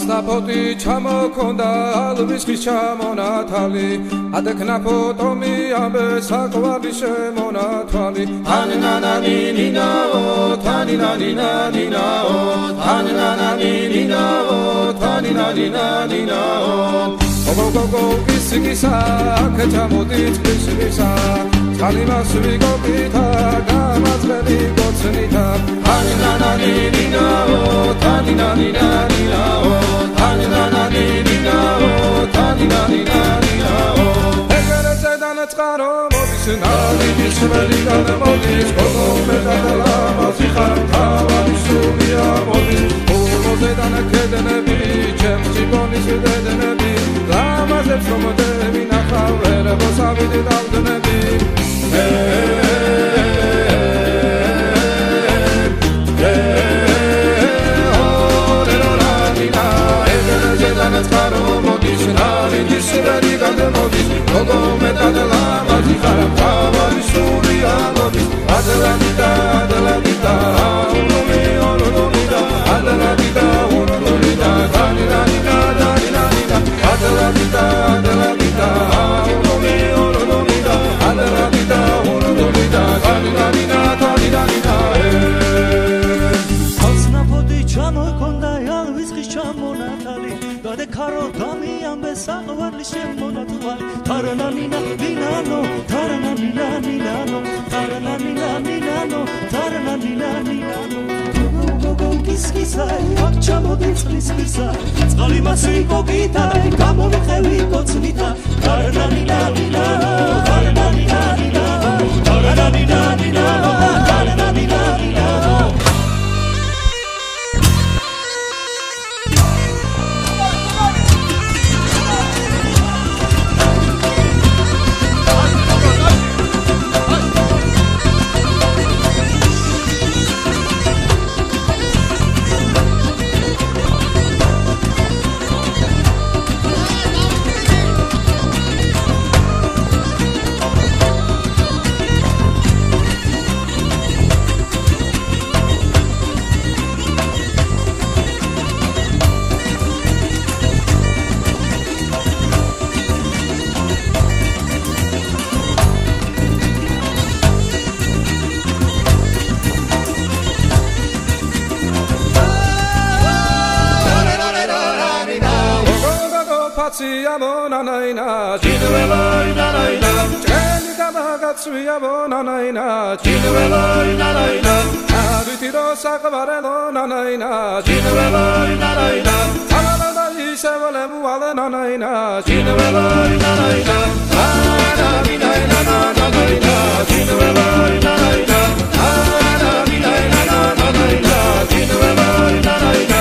ასნაფოთი ჩამოქონდა ალვისხის ჩამონათალი ადექნაფო ტომი ამბე საყვარლის შემონათვალი თანინანანინინაო თანინანინანინაო თანინანანინინაო თანინანინანინაო გოგოგოგო კისკისა ქეჩამოდი წყლისისა წყალიმას ვიგოგითა გამაძღები გოცნითა თანინანანინინაო თანინანინანინაო თანინანანინინაო თანინანინანინაო ეგერეზე დანაწყარო მოდის ნალიდის ველიდან მოდის გოგომედალა მოზიხარ თავარი სულია მოდის ულმოზე დანაკედნები ჩემს ჯიბონის დედნები ლამაზებს რომ დები ნახავ ვერებოს ავიდი დავდნები წყარო მოდის ნალიდის ველიდან მოდის გოგომედალა მოზიხარ თავარი სულია მოდის ადლადიდა ადლადიდა ურუმი ურუმიდა ადლადიდა ურუმიდა დანინანინა დანინანინა ადლადიდა ადლადიდა ურუმი ურუმიდა ადლადიდა ურუმიდა დანინანინა დანინანინა ასნაფოთი ჩამოქონდა ალვისხის ჩამონათალი გადეკარო დამი ამბე საყვარლის შემონათვალი თარანანინა ნინანო თარანანინა ნინანო თარანანინა ნინანო თარანანინა ნინანო გოგოგოგო კისკისა აქ ჩამოდი წყლისისა წყალი მასი გოგითა გამომხევი გოცნითა თარანანინა ნინანო თარანანინა ნინანო თარანანინა ნინანო თარანანინა ნინანო Nanaina, Chinuela, Nanaina, Chenikamagatsuya, Nanaina, Chinuela, Nanaina, Aditiro Sakavarelo, Nanaina, Chinuela, Nanaina, Tanana Isavalebu, Nanaina, Chinuela, Nanaina, Nanaina, Nanaina, Chinuela, Nanaina, Nanaina, Nanaina, Chinuela, Nanaina,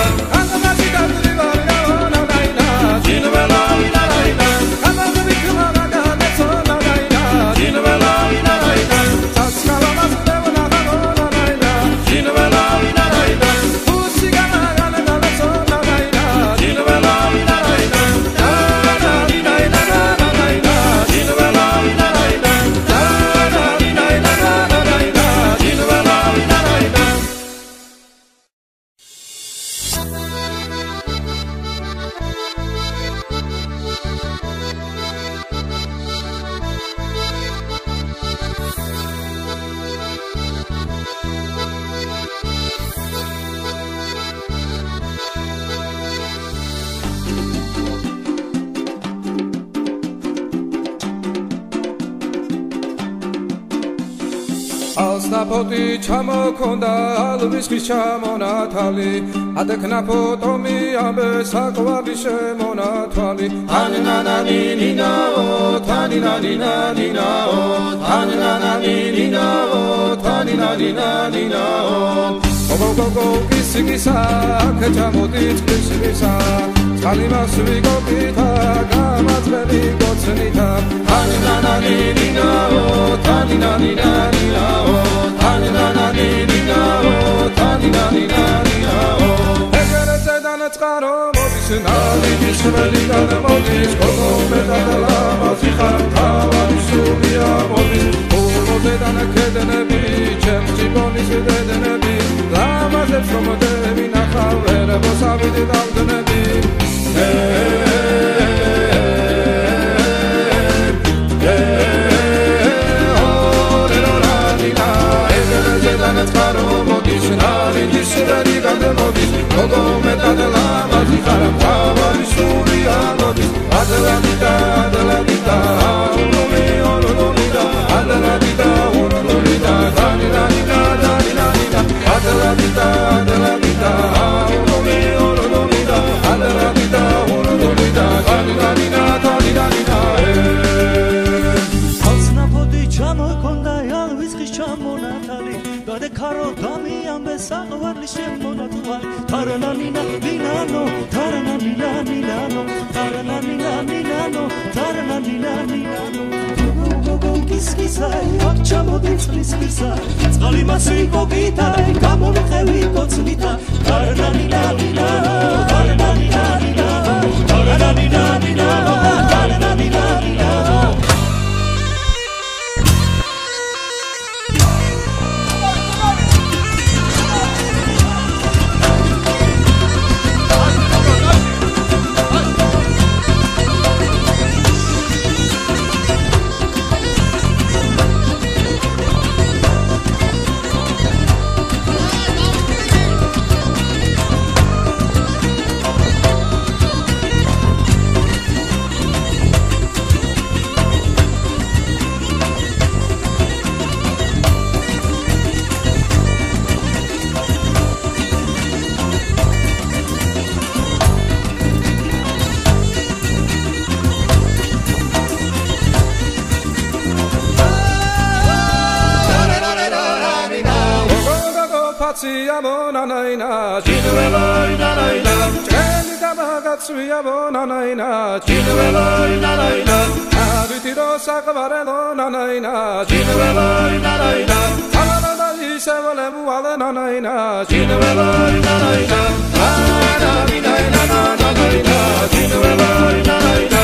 ასნაფოთი ჩამოქონდა ალვისხის ჩამონათალი ადექნაფო ტომი ამბე საყვარლის შემონათვალი თანინანანინინაო თანინანინანინაო თანინანანინინაო თანინანინანინაო გოგოგოგო კისკისა ქეჩამოდი წყლისისა წყალიმას ვიგოგითა გამაძღები გოცნითა თანინანანინინაო თანინანინანინაო თანინანანინინაო თანინანინანინაო ეგერეზე დანაწყარო მოდის ნალიდის ველიდან მოდის გოგომედალა მოზიხარ თავარი სულია მოდის ულმოზე დანაკედნები ჩემს ჯიბონის დედნები ლამაზებს რომ დები ნახავ ვერებოს ავიდი დავდნები საყვარლის შემონათვალ თარანანინა ნინანო თარანანინა ნინანო თარანანინა ნინანო თარანანინა ნინანო კისკისაი აღჩამოდი წყლის ხისა წყალი მასი გოგითაი გამომხევი კოცნითა თარანანინა ნინანო თარანანინა ნინანო თარანანინა ნინანო თარანანინა ნინანო Nanaina, Chinueloi Nanaina, Chenitamagatsuya Nanaina, Chinueloi Nanaina, Aditiro Sakavarelo Nanaina, Chinueloi Nanaina, Alana Isavale Nanaina, Chinueloi Nanaina, Nanaina, Nanaina, Chinueloi Nanaina.